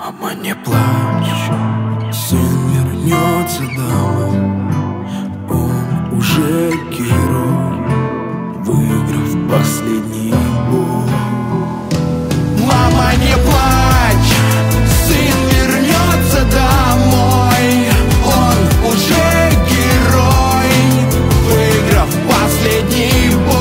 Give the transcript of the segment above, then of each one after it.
Мама, не плачь, сын вернется домой. Он уже герой, выиграв последний бой. Мама, не плачь, сын вернется домой. Он уже герой, выиграв последний бой.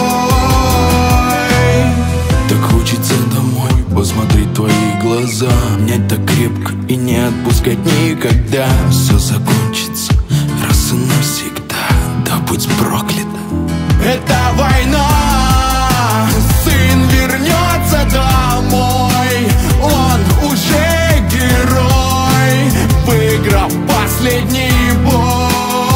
Так хочется домой посмотреть твои глаза, обнять так крепко и не отпускать никогда. Все закончится раз и навсегда, да будь проклята эта война. Сын вернется домой, он уже герой, выиграв последний бой.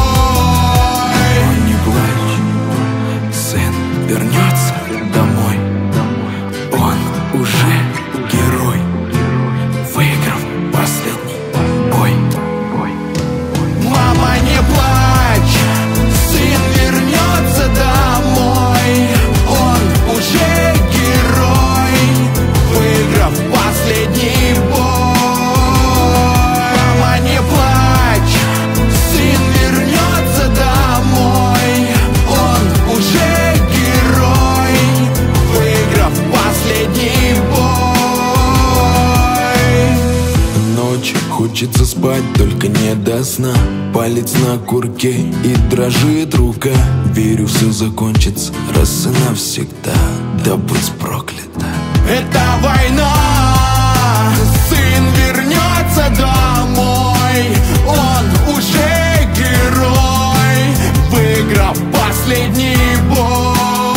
Не плачь, сын вернется домой. Он уже герой, выиграв последний бой. Мама, не плачь, сын вернется домой. Он уже герой, выиграв последний бой. Мама, не плачь, сын вернется домой. Он уже герой, выиграв последний бой. Ночью хочется спать, только не до сна. Палец на курке и дрожит рука. Верю, все закончится раз и навсегда, да будь проклята эта война. Сын вернется домой, он уже герой, выиграв последний бой.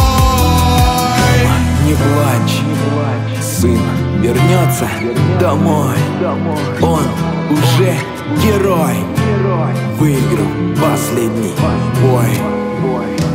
Не плачь, сын вернется домой. Он уже герой, выиграл последний бой.